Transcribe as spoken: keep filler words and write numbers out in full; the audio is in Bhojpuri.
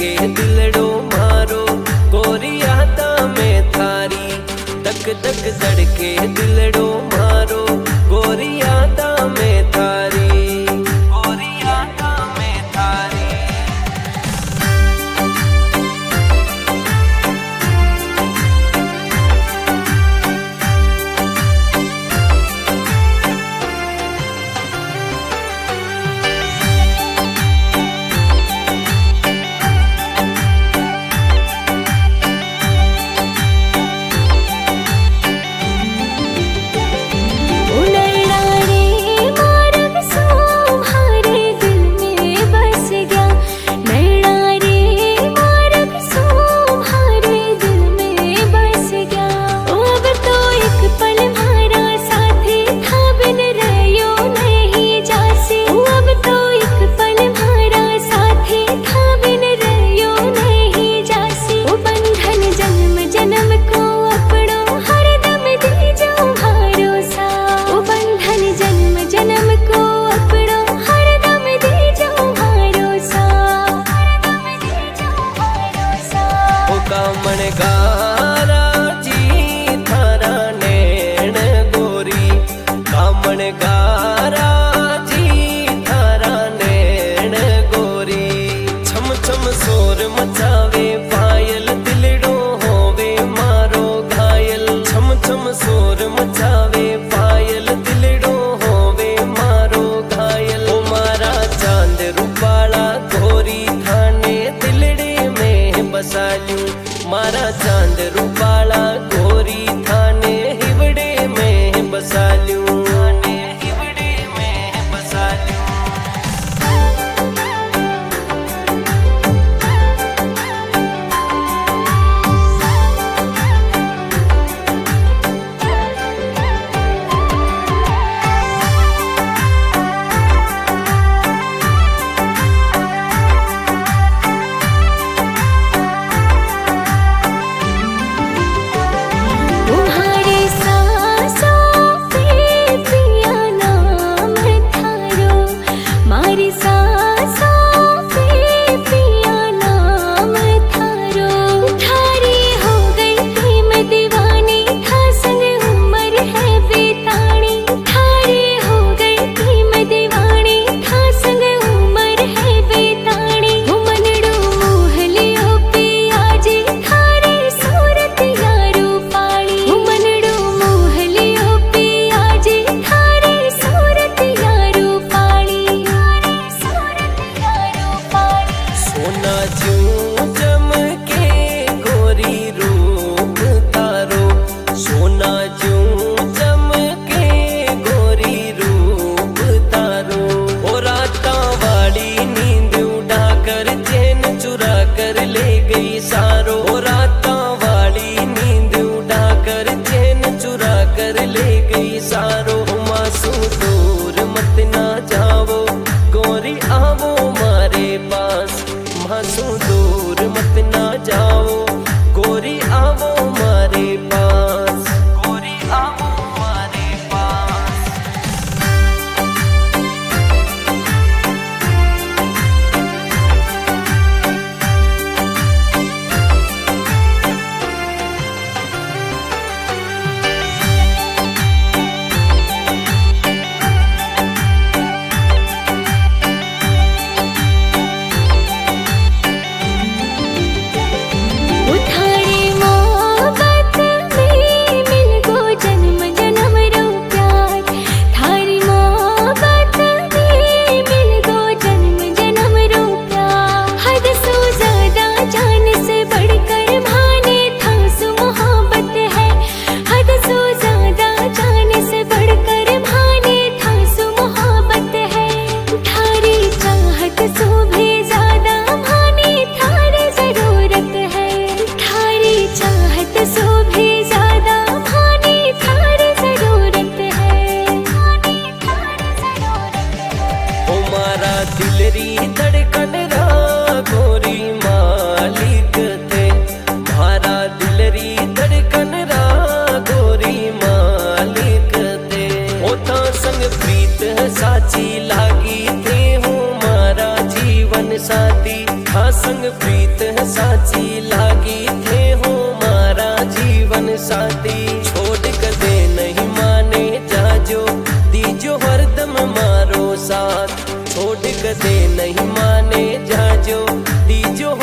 धड़के दिलड़ो मारो गोरी यादा में थारी। धक धक धड़के दिलड़ो मारो गोरी यादा में थारी, गोरी यादा में थारी। कामणगारा जी थारा नैन गोरी, कामणगारा जी थारा नैन गोरी। छम छम शोर मचावे पायल दिलड़ो होवे मारो घायल। छम छम शोर मचावे पायल दिलड़ो होवे मारो घायल। ओ मारा चांद रूपाला गोरी थाने दिलड़े में बसालू। मारा चांद रूपाला गोरी थाने हिवड़े में बसालू, थाने हिवड़े में बसालू। सारो मासू दूर मत ना जाओ गोरी आवो मारे पास। मासू दूर मत ना जाओ गोरी आवो मारे पास, गोरी आवो मारे पास। प्रीत है साची लागी थे हो मारा जीवन साथी। छोड़ कदे नहीं माने जाजो दीजो हरदम मारो साथ। छोड़ कदे नहीं माने जाजो दीजो